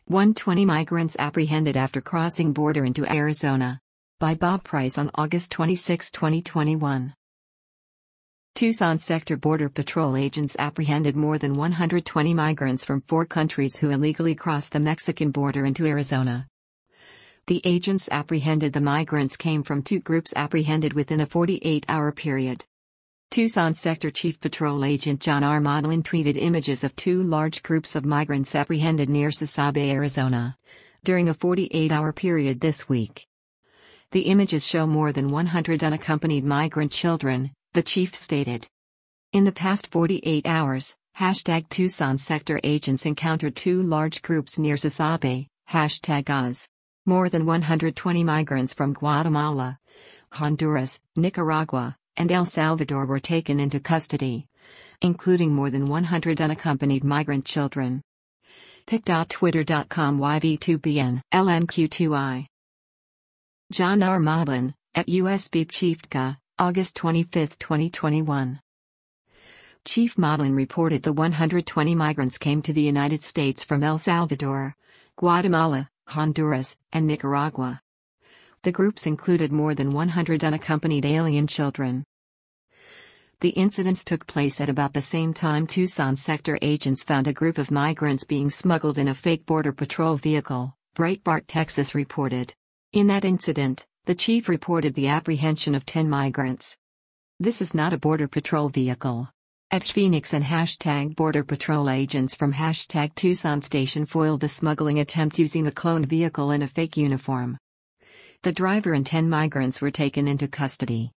120 migrants apprehended after crossing border into Arizona. By Bob Price on August 26, 2021. Tucson Sector Border Patrol agents apprehended more than 120 migrants from 4 countries who illegally crossed the Mexican border into Arizona. The agents apprehended the migrants came from 2 groups apprehended within a 48-hour period. Tucson Sector Chief Patrol Agent John R. Modlin tweeted images of 2 large groups of migrants apprehended near Sasabe, Arizona, during a 48-hour period this week. The images show more than 100 unaccompanied migrant children, the chief stated. In the past 48 hours, #Tucson Sector agents encountered 2 large groups near Sasabe, #Oz. More than 120 migrants from Guatemala, Honduras, Nicaragua, and El Salvador were taken into custody, including more than 100 unaccompanied migrant children. pic.twitter.com YV2BN LMQ2I. John R. Modlin, at USB Chieftka, August 25, 2021. Chief Modlin reported the 120 migrants came to the United States from El Salvador, Guatemala, Honduras, and Nicaragua. The groups included more than 100 unaccompanied alien children. The incidents took place at about the same time Tucson Sector agents found a group of migrants being smuggled in a fake Border Patrol vehicle, Breitbart Texas reported. In that incident, the chief reported the apprehension of 10 migrants. This is not a Border Patrol vehicle. At Phoenix and #Border Patrol agents from #Tucson Station foiled the smuggling attempt using a cloned vehicle in a fake uniform. The driver and 10 migrants were taken into custody.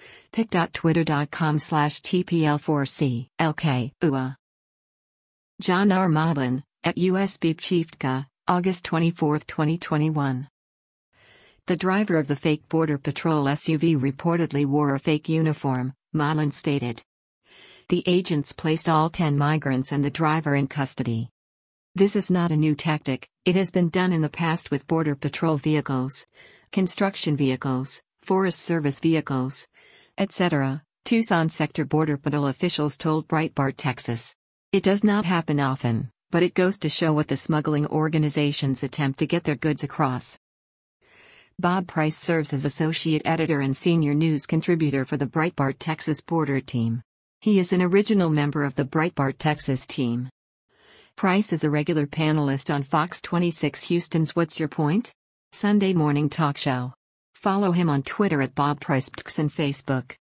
pic.twitter.com/TPL4C LK UA. John R. Modlin, at USB Chieftka, August 24, 2021. The driver of the fake Border Patrol SUV reportedly wore a fake uniform, Modlin stated. The agents placed all 10 migrants and the driver in custody. This is not a new tactic, it has been done in the past with Border Patrol vehicles, construction vehicles, Forest Service vehicles, etc., Tucson Sector Border Patrol officials told Breitbart Texas. It does not happen often, but it goes to show what the smuggling organizations attempt to get their goods across. Bob Price serves as associate editor and senior news contributor for the Breitbart Texas Border Team. He is an original member of the Breitbart Texas team. Price is a regular panelist on Fox 26 Houston's What's Your Point? Sunday morning talk show. Follow him on Twitter at Bob Price and Facebook.